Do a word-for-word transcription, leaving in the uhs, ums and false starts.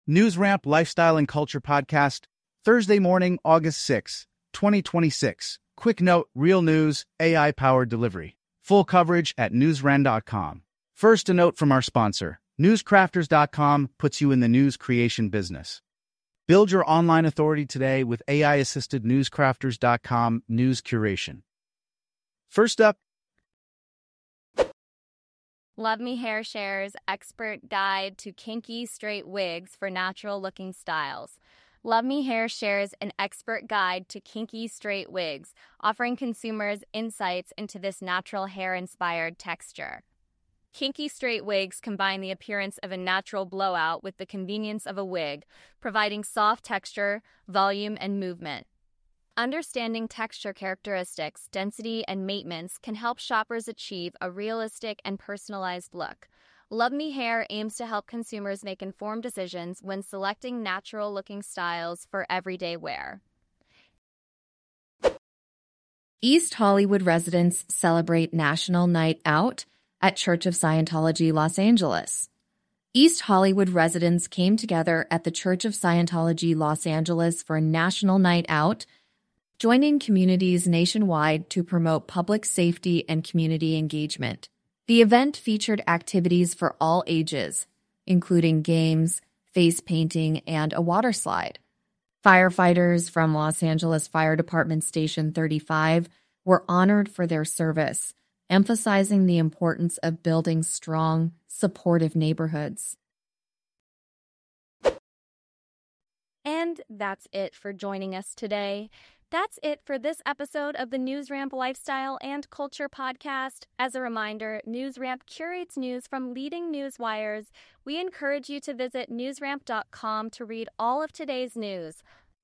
News Ramp Lifestyle and Culture Podcast, Thursday morning, August sixth, twenty twenty-six. Quick note, real news, A I-powered delivery. Full coverage at newsran dot com. First, a note from our sponsor. newscrafters dot com puts you in the news creation business. Build your online authority today with A I-assisted newscrafters dot com news curation. First up, Love Me Hair shares expert guide to kinky straight wigs for natural-looking styles. Love Me Hair shares an expert guide to kinky straight wigs, offering consumers insights into this natural hair-inspired texture. Kinky straight wigs combine the appearance of a natural blowout with the convenience of a wig, providing soft texture, volume, and movement. Understanding texture characteristics, density, and maintenance can help shoppers achieve a realistic and personalized look. Love Me Hair aims to help consumers make informed decisions when selecting natural-looking styles for everyday wear. East Hollywood residents celebrate National Night Out at Church of Scientology Los Angeles. East Hollywood residents came together at the Church of Scientology Los Angeles for a National Night Out, joining communities nationwide to promote public safety and community engagement. The event featured activities for all ages, including games, face painting, and a water slide. Firefighters from Los Angeles Fire Department Station thirty-five were honored for their service, emphasizing the importance of building strong, supportive neighborhoods. And that's it for joining us today. That's it for this episode of the NewsRamp Lifestyle and Culture Podcast. As a reminder, NewsRamp curates news from leading news wires. We encourage you to visit newsramp dot com to read all of today's news.